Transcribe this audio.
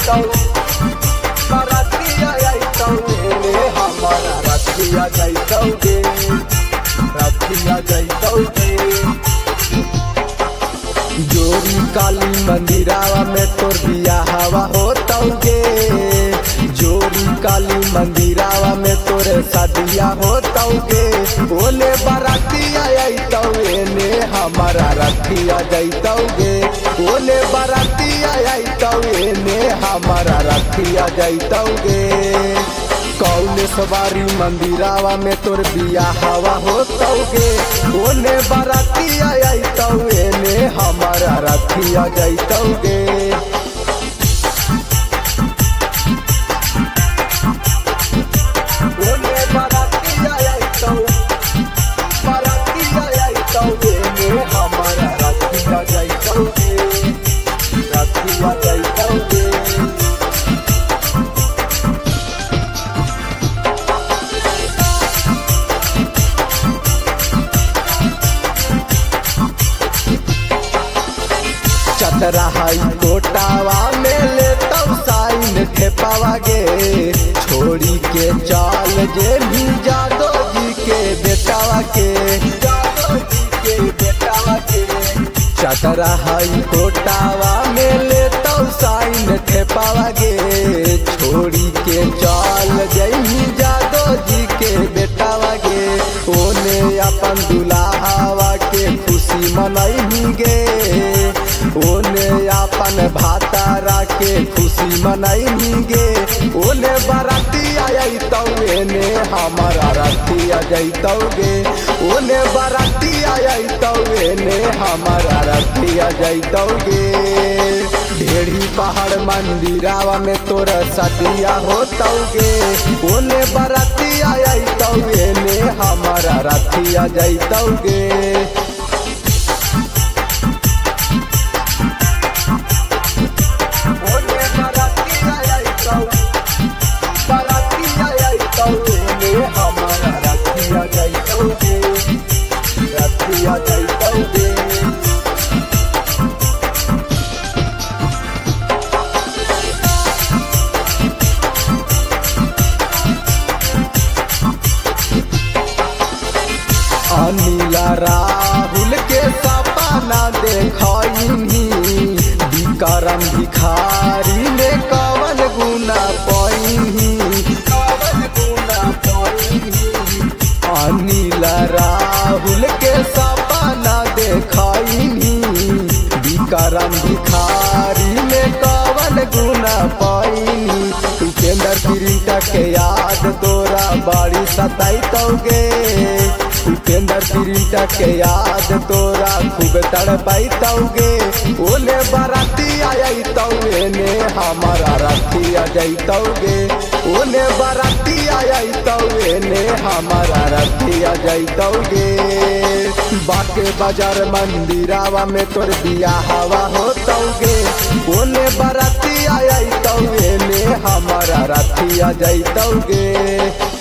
जैतौ बरातिया जैतौ ने हमारा रतिया जैतौ गे रतिया जैतौ गे। जोरी काली मंदिरावा में तोर बियाहवा होतौ गे जोरी काली मंदिरावा में तोरे शादिया होतौ गे। बोले बरातिया अइतौ एने हमारा रतिया जैतौ गे बोले बरातिया अइतौ एने हमारा रतिया जैतौ गे। कौलेश्वरी मंदिरावा में तोर बियाहवा होतौ गे बोले बरातिया अइतौ एने हमारा रतिया जैतौ गे। बोले बरातिया अइतौ बरातिया अइतौ एने हमारा रतिया जैतौ गे रतिया जैतौ गे। चतरा हाई कोटावा में लेतौ साइन ठेपावा गे छोड़ी के चाल जे भी जादो जी के बेटावा के जादो जी के बेटावा के। चतरा हाई कोटावा में लेतौ साइन ठेपावा गे छोड़ी के चाल जे भी जादो जी के बेटावा गे। ओने अपन दुल्हावा के खुशी मनई गे ओने अपन भातारा के खुशी मनई गे। ओने बरातिया अइतौ एने हमारा रतिया जैतौ गे ओने बरातिया अइतौ एने हमारा रतिया जैतौ गे। ढेरी पहाड़ मंदिरावा में तोरा सदिया होतौ गे ओने बरातिया अइतौ एने हमारा रतिया जैतौ गे। हमारा रतिया जैतौ गे रतिया जैतौ गे। अनिला राहुल के सपना देखनी विक्रम भिखारी ने कवन गुना पैनी कवन गुना पैनी। अनिल राहुल के सपना देखनी विक्रम भिखारी ने कवन गुना पैनी। उपेंद्र प्रिंटा के याद तोरा बड़ी सताइतौ गे उपेंद्र प्रिंटा के याद तोरा खूब तड़पाइतौ गे। ओने बरातिया अइतौ एने हमारा रतिया जैतौ गे ओने बरातिया अइतौ एने हमारा रतिया जैतौ गे। बाके बाजार मंदिरावा में तोर बियाहवा होतौ गे ओने बरातिया अइतौ एने हमारा रतिया जैतौ गे।